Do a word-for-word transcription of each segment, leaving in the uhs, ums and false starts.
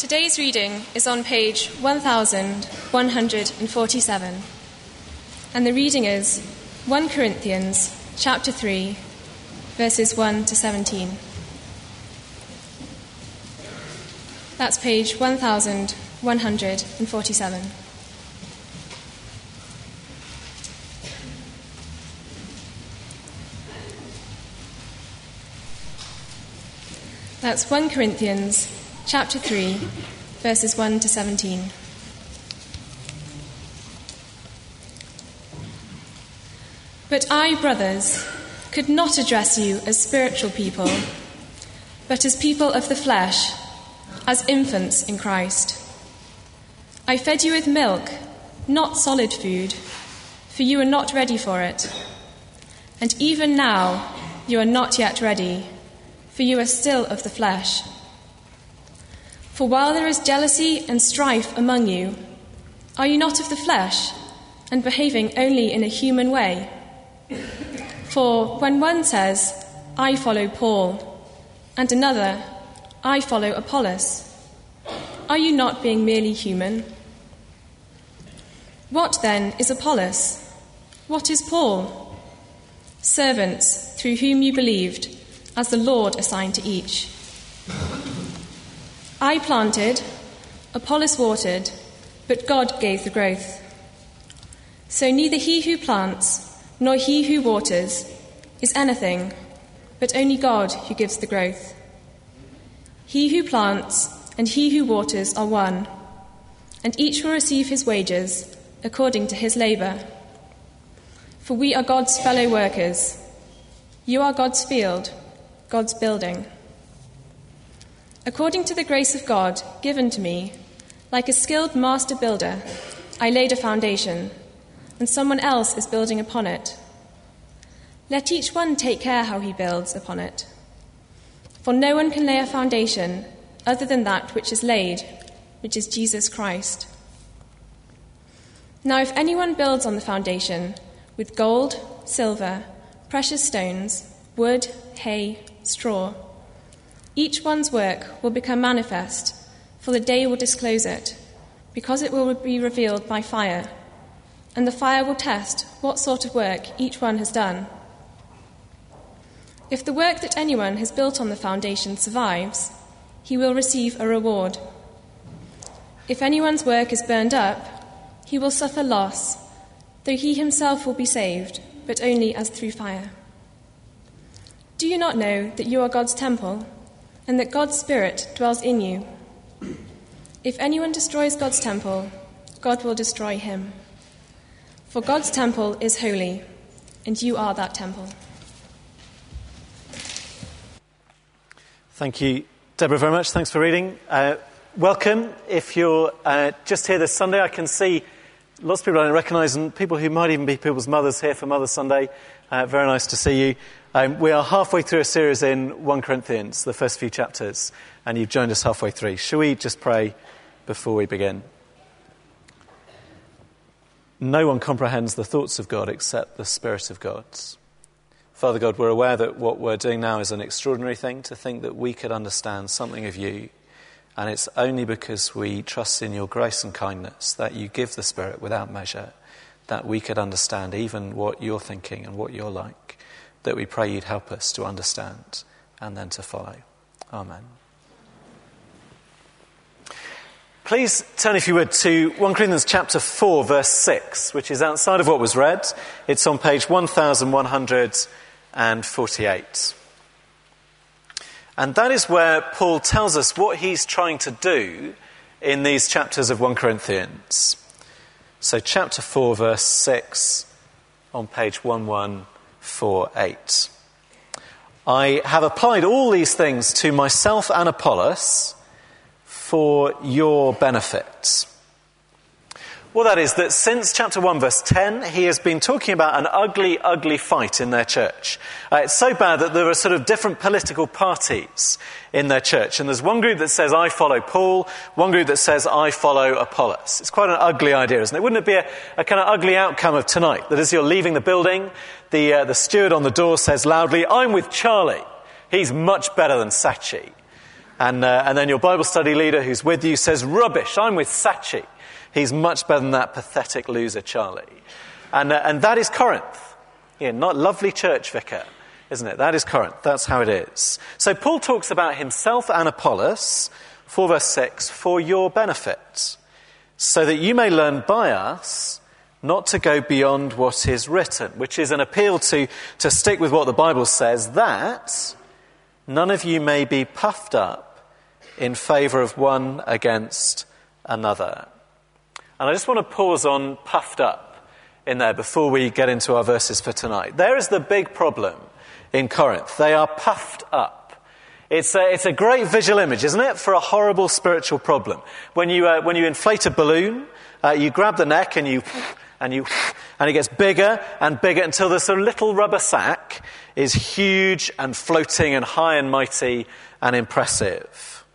Today's reading is on page one thousand one hundred forty-seven, and the reading is First Corinthians chapter three, verses one to seventeen. That's page one thousand one hundred forty-seven. That's First Corinthians chapter three, verses one to seventeen. But I, brothers, could not address you as spiritual people, but as people of the flesh, as infants in Christ. I fed you with milk, not solid food, for you are not ready for it. And even now you are not yet ready, for you are still of the flesh. For while there is jealousy and strife among you, are you not of the flesh, and behaving only in a human way? For when one says, I follow Paul, and another, I follow Apollos, are you not being merely human? What then is Apollos? What is Paul? Servants through whom you believed, as the Lord assigned to each. I planted, Apollos watered, but God gave the growth. So neither he who plants nor he who waters is anything, but only God who gives the growth. He who plants and he who waters are one, and each will receive his wages according to his labour. For we are God's fellow workers. You are God's field, God's building. According to the grace of God given to me, like a skilled master builder, I laid a foundation, and someone else is building upon it. Let each one take care how he builds upon it. For no one can lay a foundation other than that which is laid, which is Jesus Christ. Now if anyone builds on the foundation with gold, silver, precious stones, wood, hay, straw, each one's work will become manifest, for the day will disclose it, because it will be revealed by fire, and the fire will test what sort of work each one has done. If the work that anyone has built on the foundation survives, he will receive a reward. If anyone's work is burned up, he will suffer loss, though he himself will be saved, but only as through fire. Do you not know that you are God's temple, and that God's Spirit dwells in you? If anyone destroys God's temple, God will destroy him. For God's temple is holy, and you are that temple. Thank you, Deborah, very much. Thanks for reading. Uh, welcome. If you're uh, just here this Sunday, I can see lots of people I don't recognise, and people who might even be people's mothers here for Mother's Sunday. Uh, very nice to see you. Um, we are halfway through a series in First Corinthians, the first few chapters, and you've joined us halfway through. Shall we just pray before we begin? No one comprehends the thoughts of God except the Spirit of God. Father God, we're aware that what we're doing now is an extraordinary thing, to think that we could understand something of you, and it's only because we trust in your grace and kindness that you give the Spirit without measure, that we could understand even what you're thinking and what you're like, that we pray you'd help us to understand and then to follow. Amen. Please turn, if you would, to First Corinthians chapter four, verse six, which is outside of what was read. It's on page one thousand one hundred forty-eight. And that is where Paul tells us what he's trying to do in these chapters of First Corinthians. So chapter four, verse six, on page one one four eight. I have applied all these things to myself and Apollos for your benefit. Well, that is that since chapter one, verse ten, he has been talking about an ugly, ugly fight in their church. Uh, it's so bad that there are sort of different political parties in their church. And there's one group that says, I follow Paul, one group that says, I follow Apollos. It's quite an ugly idea, isn't it? Wouldn't it be a, a kind of ugly outcome of tonight? That as you're leaving the building, the, uh, the steward on the door says loudly, I'm with Charlie. He's much better than Sachi. And, uh, and then your Bible study leader who's with you says, rubbish, I'm with Sachi. He's much better than that pathetic loser, Charlie. And, uh, and that is Corinth. Yeah, not lovely church vicar, isn't it? That is Corinth. That's how it is. So Paul talks about himself and Apollos, four verse six, for your benefit, so that you may learn by us not to go beyond what is written, which is an appeal to, to stick with what the Bible says, that none of you may be puffed up in favour of one against another. And I just want to pause on puffed up in there before we get into our verses for tonight. There is the big problem in Corinth. They are puffed up. It's a, it's a great visual image, isn't it, for a horrible spiritual problem. When you, uh, when you inflate a balloon, uh, you grab the neck and you... And you, and it gets bigger and bigger until this sort of little rubber sack is huge and floating and high and mighty and impressive.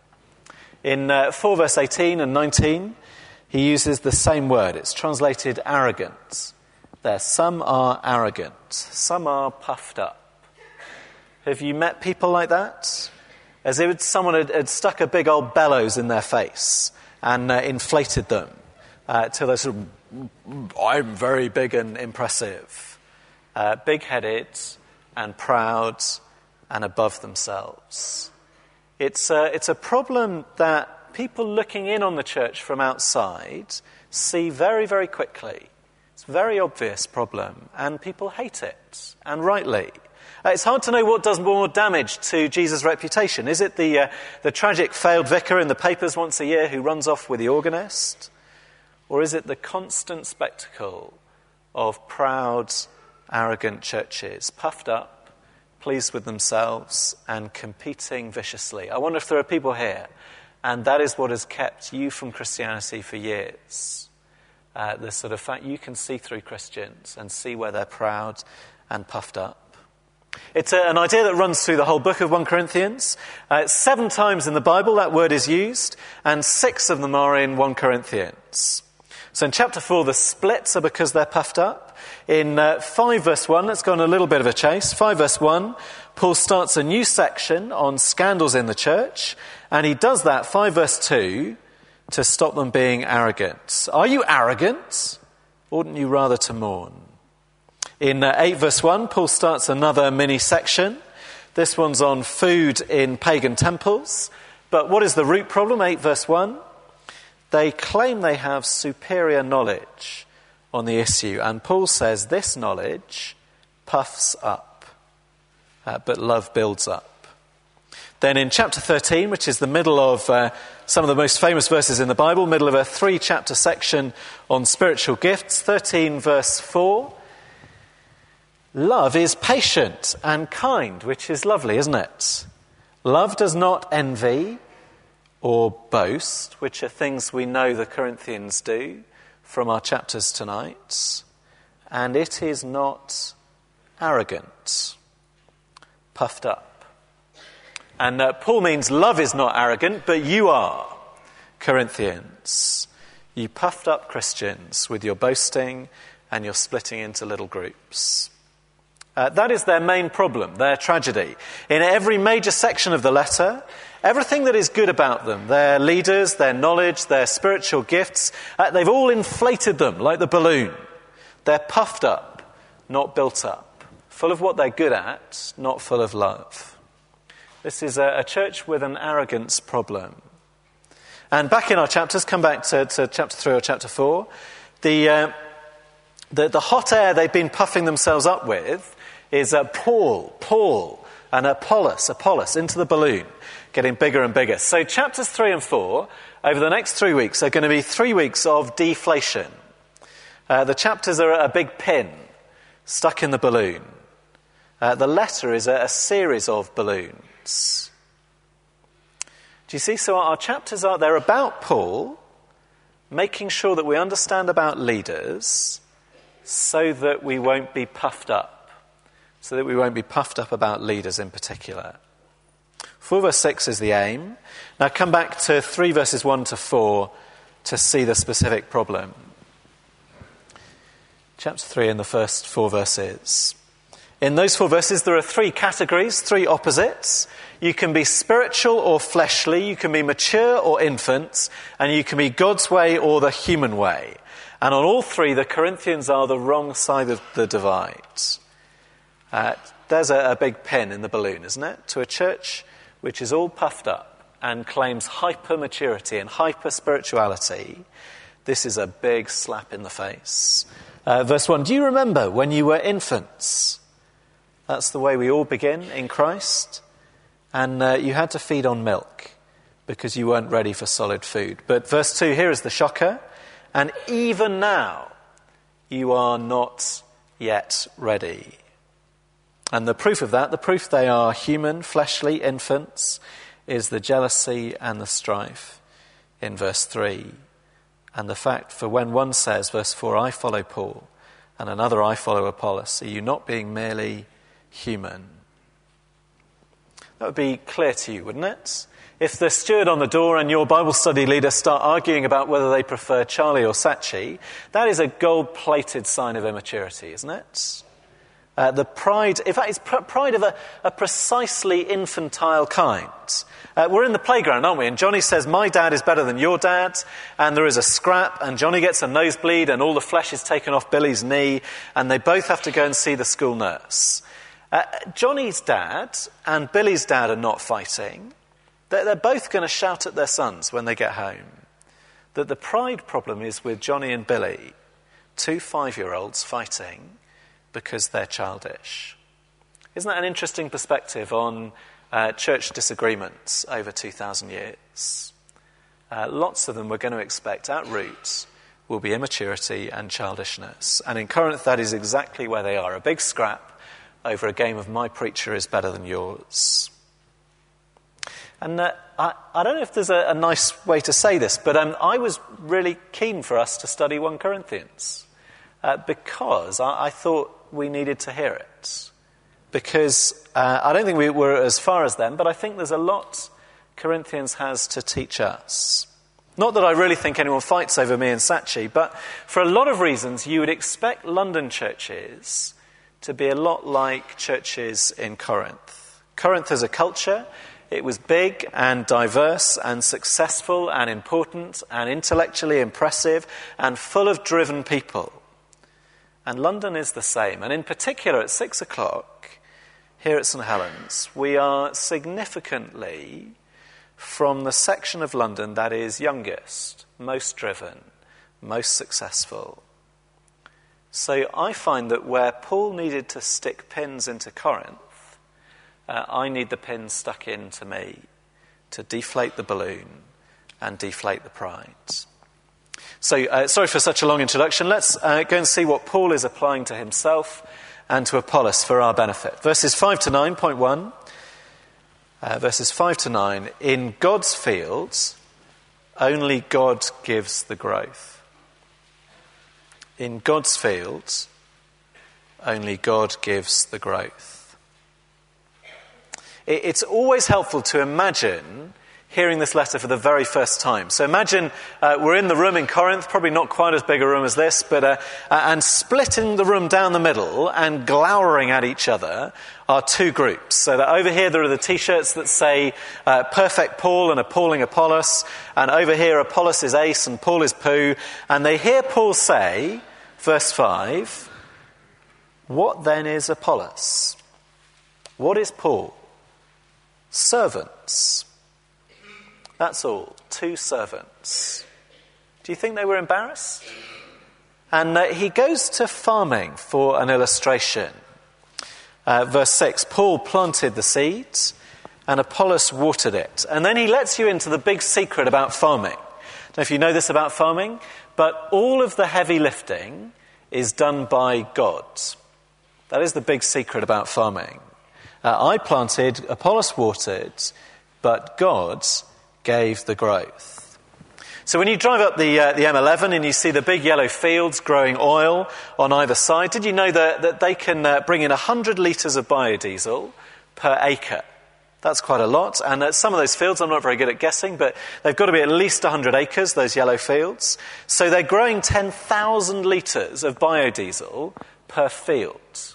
In uh, four verse eighteen and nineteen, he uses the same word. It's translated arrogant. There, some are arrogant, some are puffed up. Have you met people like that? As if someone had, had stuck a big old bellows in their face and uh, inflated them uh, till they're sort of, I'm very big and impressive, uh, big-headed and proud and above themselves. It's a, it's a problem that people looking in on the church from outside see very, very quickly. It's a very obvious problem, and people hate it, and rightly. Uh, it's hard to know what does more damage to Jesus' reputation. Is it the, uh, the tragic failed vicar in the papers once a year who runs off with the organist? Or is it the constant spectacle of proud, arrogant churches, puffed up, pleased with themselves, and competing viciously? I wonder if there are people here, and that is what has kept you from Christianity for years. Uh, the sort of fact you can see through Christians and see where they're proud and puffed up. It's a, an idea that runs through the whole book of First Corinthians. Uh, seven times in the Bible that word is used, and six of them are in First Corinthians. So in chapter four, the splits are because they're puffed up. In uh, five verse one, let's go on a little bit of a chase. five verse one, Paul starts a new section on scandals in the church, and he does that, five verse two, to stop them being arrogant. Are you arrogant? Oughtn't you rather to mourn? In uh, eight verse one, Paul starts another mini section. This one's on food in pagan temples. But what is the root problem? eight verse one. They claim they have superior knowledge on the issue, and Paul says this knowledge puffs up, uh, but love builds up. Then in chapter thirteen, which is the middle of uh, some of the most famous verses in the Bible, middle of a three-chapter section on spiritual gifts, thirteen verse four, love is patient and kind, which is lovely, isn't it? Love does not envy or boast, which are things we know the Corinthians do from our chapters tonight. And it is not arrogant, puffed up. And uh, Paul means love is not arrogant, but you are, Corinthians. You puffed up Christians with your boasting and your splitting into little groups. Uh, that is their main problem, their tragedy. In every major section of the letter, everything that is good about them, their leaders, their knowledge, their spiritual gifts, uh, they've all inflated them like the balloon. They're puffed up, not built up. Full of what they're good at, not full of love. This is a, a church with an arrogance problem. And back in our chapters, come back to, to chapter three or chapter four, the, uh, the, the hot air they've been puffing themselves up with is uh, Paul, Paul, and Apollos, Apollos, into the balloon, getting bigger and bigger. So chapters three and four, over the next three weeks, are going to be three weeks of deflation. Uh, the chapters are a big pin stuck in the balloon. Uh, the letter is a, a series of balloons. Do you see? So our chapters are, they're about Paul, making sure that we understand about leaders so that we won't be puffed up. So that we won't be puffed up about leaders in particular. four verse six is the aim. Now come back to three verses one to four to see the specific problem. Chapter three and the first four verses. In those four verses, there are three categories, three opposites. You can be spiritual or fleshly, you can be mature or infants, and you can be God's way or the human way. And on all three, the Corinthians are the wrong side of the divide. Uh, there's a, a big pin in the balloon, isn't it? To a church which is all puffed up and claims hyper-maturity and hyper-spirituality, this is a big slap in the face. Uh, verse one, do you remember when you were infants? That's the way we all begin in Christ. And uh, you had to feed on milk because you weren't ready for solid food. But verse two, here is the shocker. And even now, you are not yet ready. And the proof of that, the proof they are human, fleshly infants, is the jealousy and the strife in verse three. And the fact, for when one says, verse four, I follow Paul, and another, I follow Apollos, are you not being merely human? That would be clear to you, wouldn't it? If the steward on the door and your Bible study leader start arguing about whether they prefer Charlie or Sachi, that is a gold-plated sign of immaturity, isn't it? Uh, the pride, in fact, it's pr- pride of a, a precisely infantile kind. Uh, we're in the playground, aren't we? And Johnny says, my dad is better than your dad, and there is a scrap, and Johnny gets a nosebleed, and all the flesh is taken off Billy's knee, and they both have to go and see the school nurse. Uh, Johnny's dad and Billy's dad are not fighting. They're, they're both going to shout at their sons when they get home. That the pride problem is with Johnny and Billy, two five-year-olds fighting because they're childish. Isn't that an interesting perspective on uh, church disagreements over two thousand years? Uh, lots of them we're going to expect at root will be immaturity and childishness. And in Corinth, that is exactly where they are. A big scrap over a game of my preacher is better than yours. And uh, I, I don't know if there's a, a nice way to say this, but um, I was really keen for us to study First Corinthians uh, because I, I thought we needed to hear it. Because uh, I don't think we were as far as them, but I think there's a lot Corinthians has to teach us. Not that I really think anyone fights over me and Sachi, but for a lot of reasons you would expect London churches to be a lot like churches in Corinth. Corinth as a culture, it was big and diverse and successful and important and intellectually impressive and full of driven people. And London is the same. And in particular, at six o'clock, here at St Helens, we are significantly from the section of London that is youngest, most driven, most successful. So I find that where Paul needed to stick pins into Corinth, uh, I need the pins stuck into me to deflate the balloon and deflate the pride. So uh, sorry for such a long introduction. Let's uh, go and see what Paul is applying to himself and to Apollos for our benefit. Verses five to nine, point one. Uh, verses five to nine. In God's fields, only God gives the growth. In God's fields, only God gives the growth. It's always helpful to imagine hearing this letter for the very first time. So imagine uh, we're in the room in Corinth, probably not quite as big a room as this, but uh, and splitting the room down the middle and glowering at each other are two groups. So that over here there are the T-shirts that say uh, perfect Paul and appalling Apollos, and over here Apollos is ace and Paul is poo, and they hear Paul say, verse five, what then is Apollos? What is Paul? Servants. That's all. Two servants. Do you think they were embarrassed? And uh, he goes to farming for an illustration. Uh, verse six, Paul planted the seeds and Apollos watered it. And then he lets you into the big secret about farming. I don't know if you know this about farming, but all of the heavy lifting is done by God. That is the big secret about farming. Uh, I planted, Apollos watered, but God gave the growth. So when you drive up the uh, the M eleven and you see the big yellow fields growing oil on either side, did you know that, that they can uh, bring in one hundred litres of biodiesel per acre? That's quite a lot. And uh, some of those fields, I'm not very good at guessing, but they've got to be at least one hundred acres, those yellow fields. So they're growing ten thousand litres of biodiesel per field.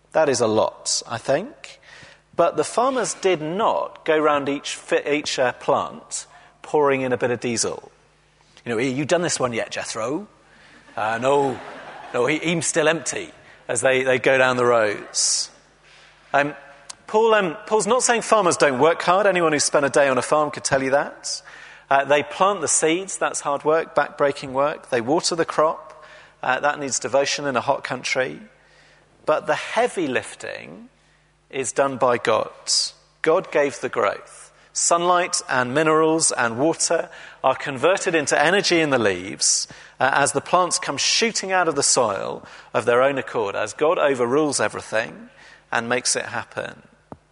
That is a lot, I think. But the farmers did not go round each, each uh, plant pouring in a bit of diesel. You know, you done this one yet, Jethro? Uh, no, no, he, he's still empty as they, they go down the rows. Um, Paul, um, Paul's not saying farmers don't work hard. Anyone who's spent a day on a farm could tell you that. Uh, they plant the seeds, that's hard work, back-breaking work. They water the crop, uh, that needs devotion in a hot country. But the heavy lifting is done by God. God gave the growth. Sunlight and minerals and water are converted into energy in the leaves uh, as the plants come shooting out of the soil of their own accord, as God overrules everything and makes it happen.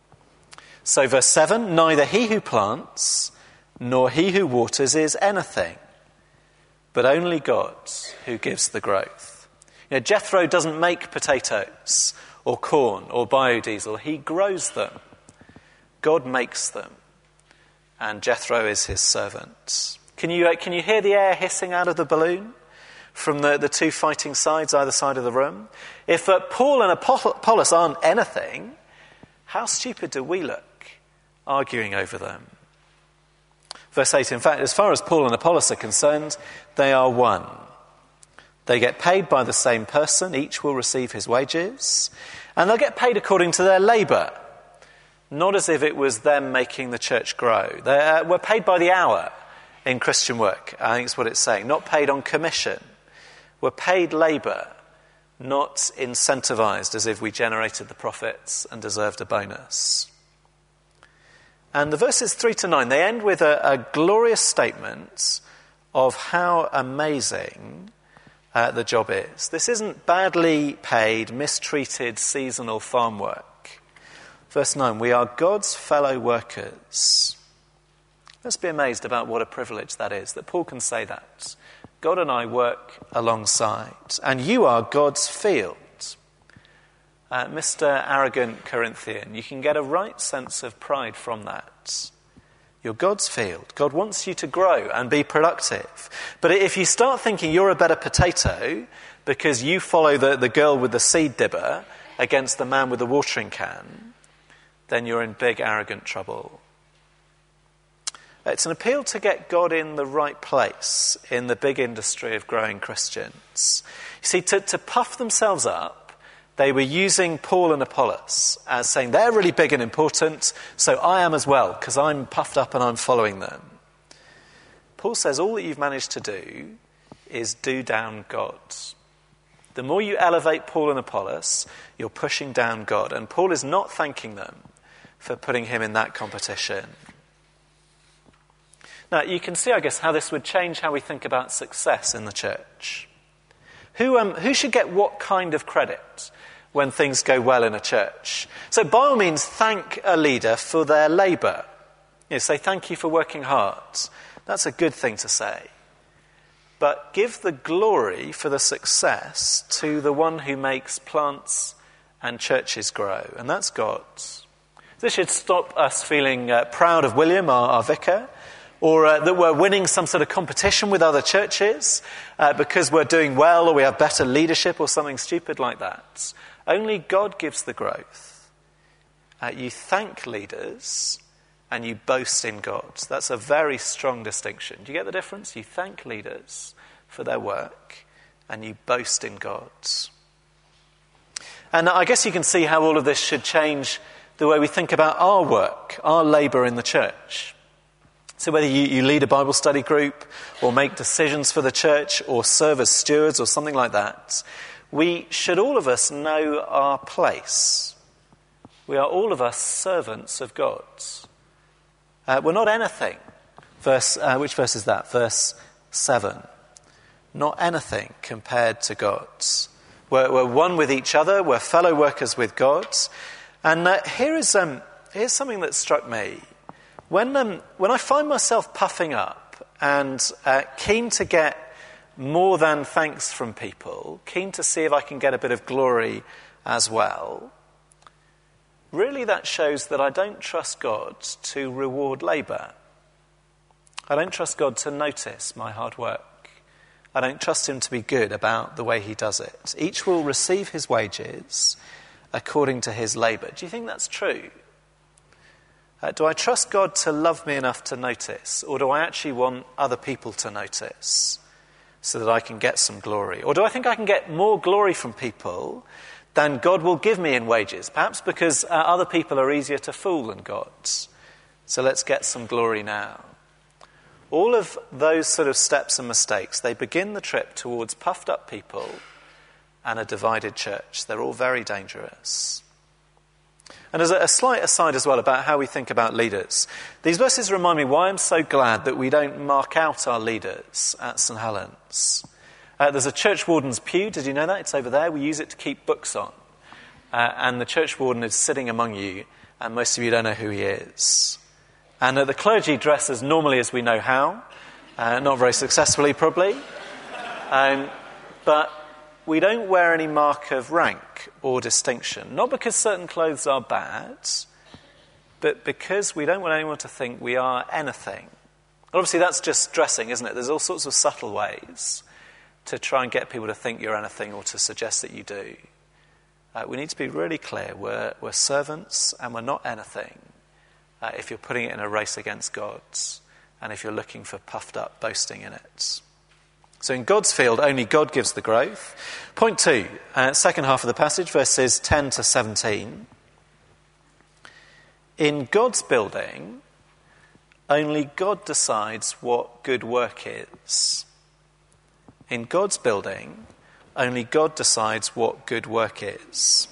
So verse seven, neither he who plants nor he who waters is anything, but only God who gives the growth. You know, Jethro doesn't make potatoes or corn or biodiesel. He grows them. God makes them. And Jethro is his servant. Can you, uh, can you hear the air hissing out of the balloon from the, the two fighting sides, either side of the room? If uh, Paul and Apollos aren't anything, how stupid do we look arguing over them? Verse eight, in fact, as far as Paul and Apollos are concerned, they are one. They get paid by the same person, each will receive his wages, and they'll get paid according to their labour, not as if it was them making the church grow. They uh, we're paid by the hour in Christian work, I think is what it's saying, not paid on commission. We're paid labour, not incentivised as if we generated the profits and deserved a bonus. And the verses three to nine, they end with a, a glorious statement of how amazing uh, the job is. This isn't badly paid, mistreated, seasonal farm work. Verse nine, we are God's fellow workers. Let's be amazed about what a privilege that is, that Paul can say that. God and I work alongside, and you are God's field. Uh, Mister Arrogant Corinthian, you can get a right sense of pride from that. You're God's field. God wants you to grow and be productive. But if you start thinking you're a better potato because you follow the, the girl with the seed dibber against the man with the watering can, then you're in big arrogant trouble. It's an appeal to get God in the right place in the big industry of growing Christians. You see, to, to puff themselves up, they were using Paul and Apollos as saying they're really big and important, so I am as well, because I'm puffed up and I'm following them. Paul says all that you've managed to do is do down God. The more you elevate Paul and Apollos, you're pushing down God. And Paul is not thanking them for putting him in that competition. Now, you can see, I guess, how this would change how we think about success in the church. Who, um, who should get what kind of credit when things go well in a church? So by all means, thank a leader for their labour. You know, say thank you for working hard. That's a good thing to say. But give the glory for the success to the one who makes plants and churches grow, and that's God. This should stop us feeling uh, proud of William, our, our vicar, or uh, that we're winning some sort of competition with other churches uh, because we're doing well or we have better leadership or something stupid like that. Only God gives the growth. Uh, you thank leaders and you boast in God. That's a very strong distinction. Do you get the difference? You thank leaders for their work and you boast in God. And I guess you can see how all of this should change the way we think about our work, our labour in the church. So whether you, you lead a Bible study group or make decisions for the church or serve as stewards or something like that, we should all of us know our place. We are all of us servants of God. Uh, we're not anything. Verse, uh, which verse is that? Verse seven. Not anything compared to God. We're, we're one with each other. We're fellow workers with God. And uh, here is um, here's something that struck me. When um, when I find myself puffing up and uh, keen to get more than thanks from people, keen to see if I can get a bit of glory as well, really that shows that I don't trust God to reward labour. I don't trust God to notice my hard work. I don't trust him to be good about the way he does it. Each will receive his wages according to his labour. Do you think that's true? Uh, do I trust God to love me enough to notice? Or do I actually want other people to notice so that I can get some glory? Or do I think I can get more glory from people than God will give me in wages? Perhaps because uh, other people are easier to fool than God. So let's get some glory now. All of those sort of steps and mistakes, they begin the trip towards puffed up people and a divided church. They're all very dangerous. And as a slight aside as well about how we think about leaders, these verses remind me why I'm so glad that we don't mark out our leaders at St Helens. Uh, there's a church warden's pew. Did you know that? It's over there. We use it to keep books on. Uh, and the church warden is sitting among you, and most of you don't know who he is. And uh, the clergy dress as normally as we know how. Uh, not very successfully, probably. Um, but we don't wear any mark of rank or distinction. Not because certain clothes are bad, but because we don't want anyone to think we are anything. Obviously, that's just dressing, isn't it? There's all sorts of subtle ways to try and get people to think you're anything or to suggest that you do. Uh, we need to be really clear. We're, we're servants and we're not anything uh, if you're putting it in a race against God and if you're looking for puffed up boasting in it. So in God's field, only God gives the growth. Point two, uh, second half of the passage, verses ten to seventeen. In God's building, only God decides what good work is. In God's building, only God decides what good work is.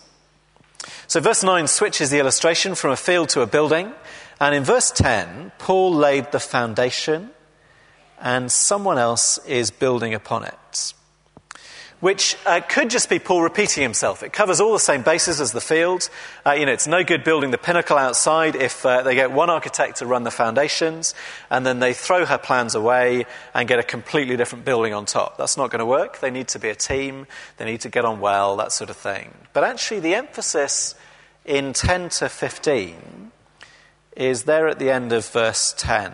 So verse nine switches the illustration from a field to a building. And in verse ten, Paul laid the foundation and someone else is building upon it. Which uh, could just be Paul repeating himself. It covers all the same bases as the field. Uh, you know, it's no good building the pinnacle outside if uh, they get one architect to run the foundations and then they throw her plans away and get a completely different building on top. That's not going to work. They need to be a team. They need to get on well, that sort of thing. But actually the emphasis in ten to fifteen is there at the end of verse ten.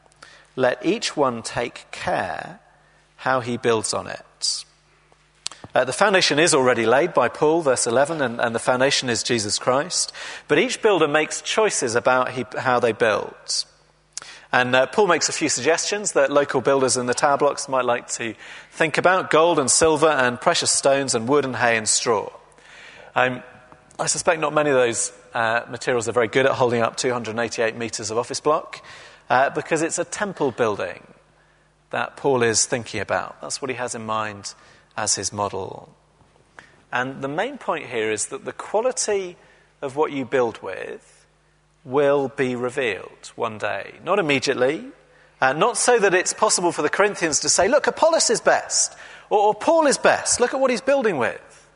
Let each one take care how he builds on it. Uh, the foundation is already laid by Paul, verse eleven, and, and the foundation is Jesus Christ. But each builder makes choices about he, how they build. And uh, Paul makes a few suggestions that local builders in the tower blocks might like to think about: gold and silver and precious stones and wood and hay and straw. Um, I suspect not many of those uh, materials are very good at holding up two hundred eighty-eight metres of office block. Uh, because it's a temple building that Paul is thinking about. That's what he has in mind as his model. And the main point here is that the quality of what you build with will be revealed one day. Not immediately. Uh, not so that it's possible for the Corinthians to say, look, Apollos is best. Or, or Paul is best. Look at what he's building with.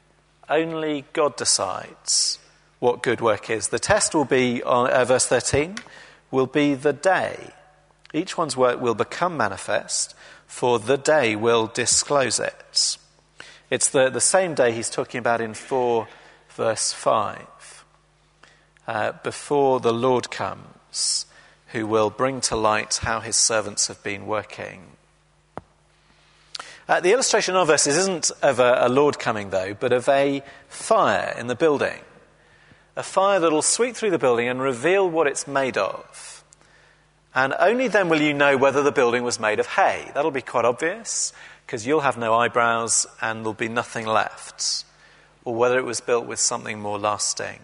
Only God decides what good work is. The test will be, on uh, verse thirteen, will be the day. Each one's work will become manifest, for the day will disclose it. It's the, the same day he's talking about in four, verse five. Uh, before the Lord comes, who will bring to light how his servants have been working. Uh, the illustration of verses isn't of a, a Lord coming, though, but of a fire in the building. A fire that will sweep through the building and reveal what it's made of. And only then will you know whether the building was made of hay. That'll be quite obvious, because you'll have no eyebrows and there'll be nothing left. Or whether it was built with something more lasting.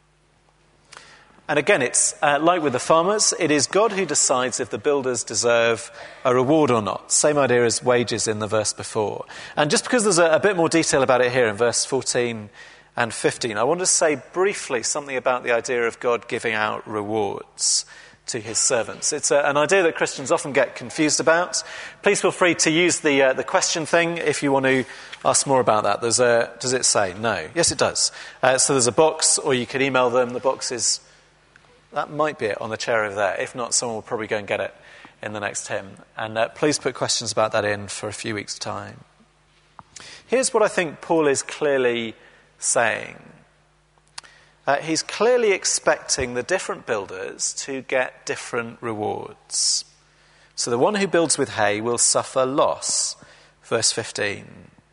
And again, it's uh, like with the farmers, it is God who decides if the builders deserve a reward or not. Same idea as wages in the verse before. And just because there's a, a bit more detail about it here in verse fourteen and fifteen, I want to say briefly something about the idea of God giving out rewards to his servants. It's a, an idea that Christians often get confused about. Please feel free to use the uh, the question thing if you want to ask more about that. There's a, does it say? No. Yes, it does. Uh, so there's a box, or you could email them. The box is, that might be it on the chair over there. If not, someone will probably go and get it in the next hymn. And uh, please put questions about that in for a few weeks' time. Here's what I think Paul is clearly saying. Uh, he's clearly expecting the different builders to get different rewards. So the one who builds with hay will suffer loss, verse fifteen.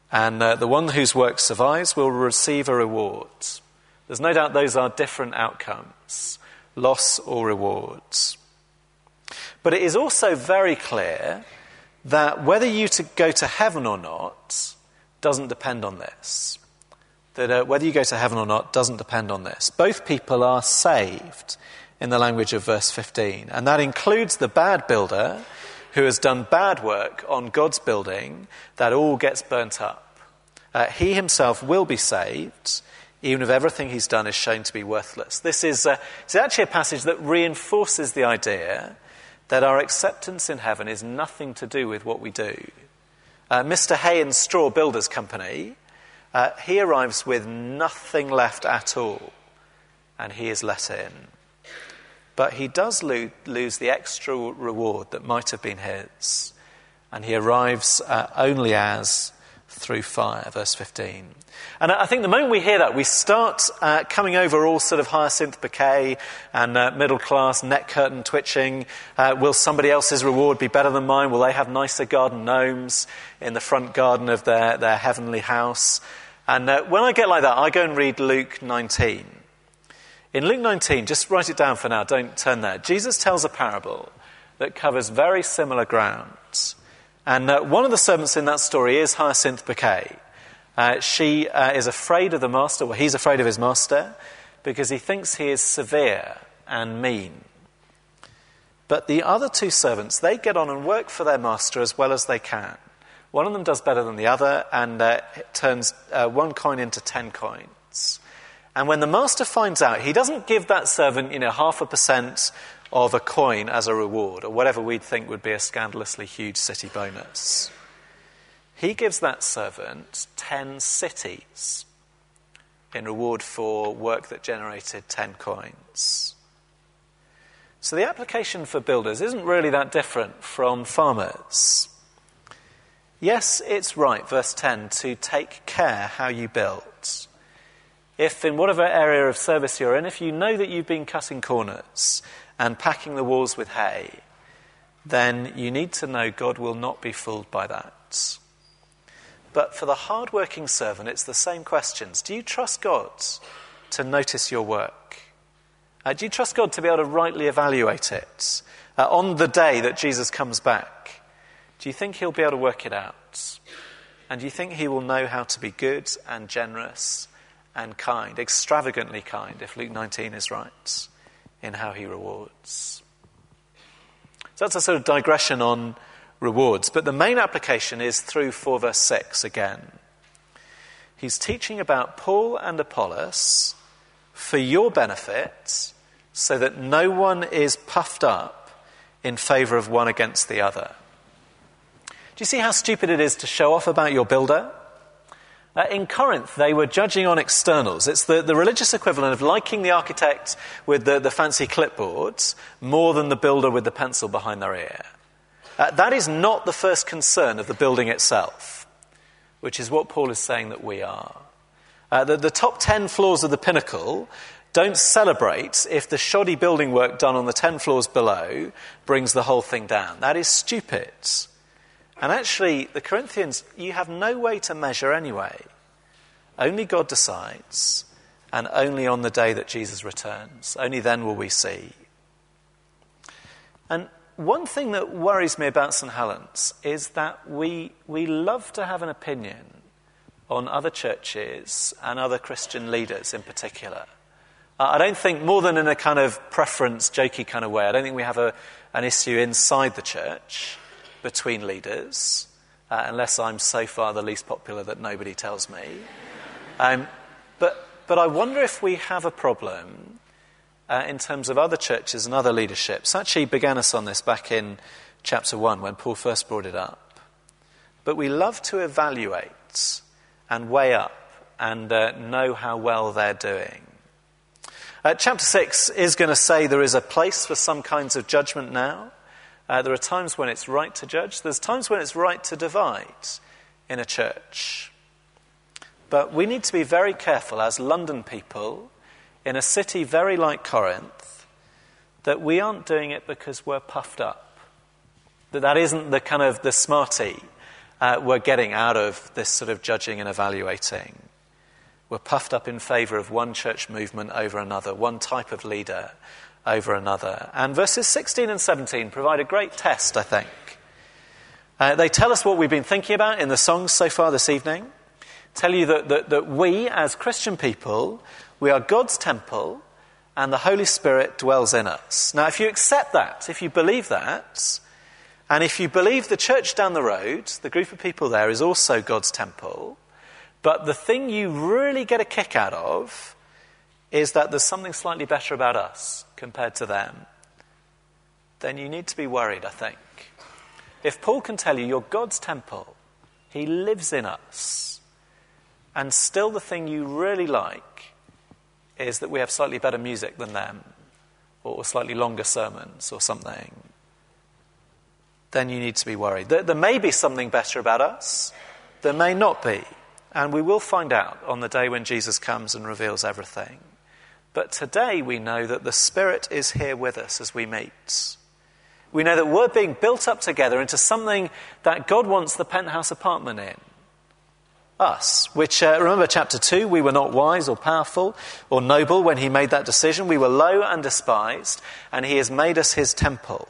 And uh, the one whose work survives will receive a reward. There's no doubt those are different outcomes, loss or rewards. But it is also very clear that whether you to go to heaven or not doesn't depend on this. That uh, whether you go to heaven or not doesn't depend on this. Both people are saved in the language of verse fifteen. And that includes the bad builder who has done bad work on God's building that all gets burnt up. Uh, he himself will be saved, even if everything he's done is shown to be worthless. This is uh, it's actually a passage that reinforces the idea that our acceptance in heaven is nothing to do with what we do. Uh, Mister Hay and Straw Builders Company, uh, he arrives with nothing left at all, and he is let in. But he does lo- lose the extra reward that might have been his, and he arrives uh, only as through fire, verse fifteen. And I think the moment we hear that, we start uh, coming over all sort of hyacinth bouquet and uh, middle class neck curtain twitching. Uh, will somebody else's reward be better than mine? Will they have nicer garden gnomes in the front garden of their, their heavenly house? And uh, when I get like that, I go and read Luke nineteen. In Luke nineteen, just write it down for now, don't turn there. Jesus tells a parable that covers very similar grounds. And uh, one of the servants in that story is Hyacinth Bouquet. Uh, she uh, is afraid of the master, well, he's afraid of his master, because he thinks he is severe and mean. But the other two servants, they get on and work for their master as well as they can. One of them does better than the other, and uh, it turns uh, one coin into ten coins. And when the master finds out, he doesn't give that servant, you know, half a percent of a coin as a reward, or whatever we'd think would be a scandalously huge city bonus. He gives that servant ten cities in reward for work that generated ten coins. So the application for builders isn't really that different from farmers. Yes, it's right, verse ten, to take care how you build. If in whatever area of service you're in, if you know that you've been cutting corners and packing the walls with hay, then you need to know God will not be fooled by that. But for the hard-working servant, it's the same questions. Do you trust God to notice your work? Uh, do you trust God to be able to rightly evaluate it? Uh, on the day that Jesus comes back, do you think he'll be able to work it out? And do you think he will know how to be good and generous and kind, extravagantly kind, if Luke nineteen is right, in how he rewards? So that's a sort of digression on rewards. But the main application is through four verse six again. He's teaching about Paul and Apollos for your benefit, so that no one is puffed up in favour of one against the other. Do you see how stupid it is to show off about your builder? Uh, in Corinth, they were judging on externals. It's the, the religious equivalent of liking the architect with the, the fancy clipboards more than the builder with the pencil behind their ear. Uh, that is not the first concern of the building itself, which is what Paul is saying that we are. Uh, the, the top ten floors of the pinnacle don't celebrate if the shoddy building work done on the ten floors below brings the whole thing down. That is stupid. And actually, the Corinthians, you have no way to measure anyway. Only God decides, and only on the day that Jesus returns. Only then will we see. And one thing that worries me about St Helens is that we we love to have an opinion on other churches and other Christian leaders in particular. Uh, I don't think, more than in a kind of preference, jokey kind of way, I don't think we have a, an issue inside the church between leaders, uh, unless I'm so far the least popular that nobody tells me. Um, but but I wonder if we have a problem uh, in terms of other churches and other leaderships. Actually began us on this back in chapter one when Paul first brought it up. But we love to evaluate and weigh up and uh, know how well they're doing. Uh, chapter six is going to say there is a place for some kinds of judgment now. Uh, there are times when it's right to judge. There's times when it's right to divide in a church. But we need to be very careful as London people in a city very like Corinth that we aren't doing it because we're puffed up. That that isn't the kind of the smarty uh, we're getting out of this sort of judging and evaluating. We're puffed up in favour of one church movement over another, one type of leader over another. And verses sixteen and seventeen provide a great test, I think. Uh, they tell us what we've been thinking about in the songs so far this evening. Tell you that, that, that we, as Christian people, we are God's temple and the Holy Spirit dwells in us. Now, if you accept that, if you believe that, and if you believe the church down the road, the group of people there is also God's temple, but the thing you really get a kick out of is that there's something slightly better about us compared to them, then you need to be worried, I think. If Paul can tell you you're God's temple, he lives in us, and still the thing you really like is that we have slightly better music than them, or slightly longer sermons or something, then you need to be worried. There, there may be something better about us, there may not be, and we will find out on the day when Jesus comes and reveals everything. But today we know that the Spirit is here with us as we meet. We know that we're being built up together into something that God wants the penthouse apartment in. Us, which, uh, remember chapter two, we were not wise or powerful or noble when he made that decision. We were low and despised, and he has made us his temple.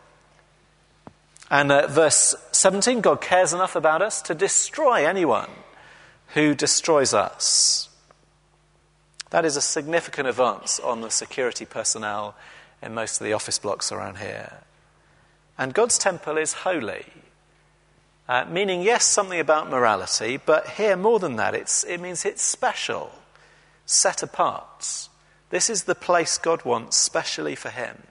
And uh, verse seventeen, God cares enough about us to destroy anyone who destroys us. That is a significant advance on the security personnel in most of the office blocks around here. And God's temple is holy, uh, meaning, yes, something about morality, but here more than that, it's, it means it's special, set apart. This is the place God wants specially for him.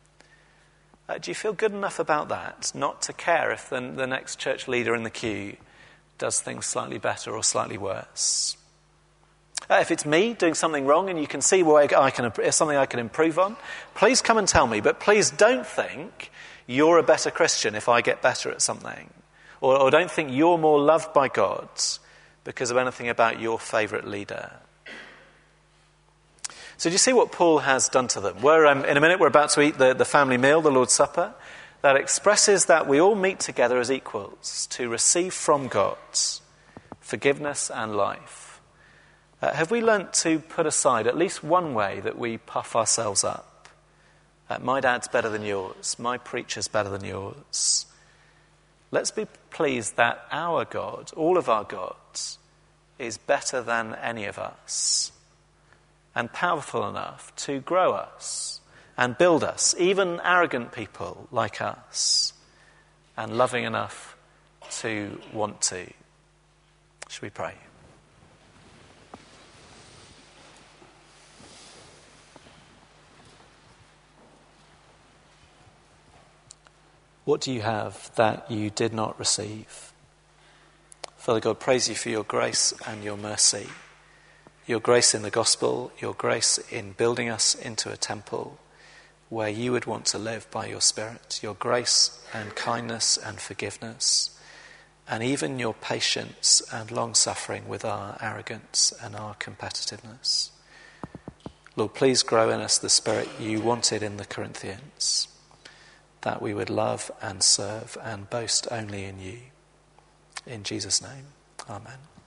Uh, do you feel good enough about that, not to care if the, the next church leader in the queue does things slightly better or slightly worse? Uh, if it's me doing something wrong and you can see where I can, something I can improve on, please come and tell me. But please don't think you're a better Christian if I get better at something. Or, or don't think you're more loved by God because of anything about your favourite leader. So do you see what Paul has done to them? We're, um, in a minute we're about to eat the, the family meal, the Lord's Supper, that expresses that we all meet together as equals to receive from God forgiveness and life. Uh, have we learnt to put aside at least one way that we puff ourselves up? Uh, my dad's better than yours. My preacher's better than yours. Let's be pleased that our God, all of our gods, is better than any of us and powerful enough to grow us and build us, even arrogant people like us, and loving enough to want to. Should we pray? What do you have that you did not receive? Father God, praise you for your grace and your mercy. Your grace in the gospel, your grace in building us into a temple where you would want to live by your Spirit. Your grace and kindness and forgiveness, and even your patience and long-suffering with our arrogance and our competitiveness. Lord, please grow in us the Spirit you wanted in the Corinthians, that we would love and serve and boast only in you. In Jesus' name, amen.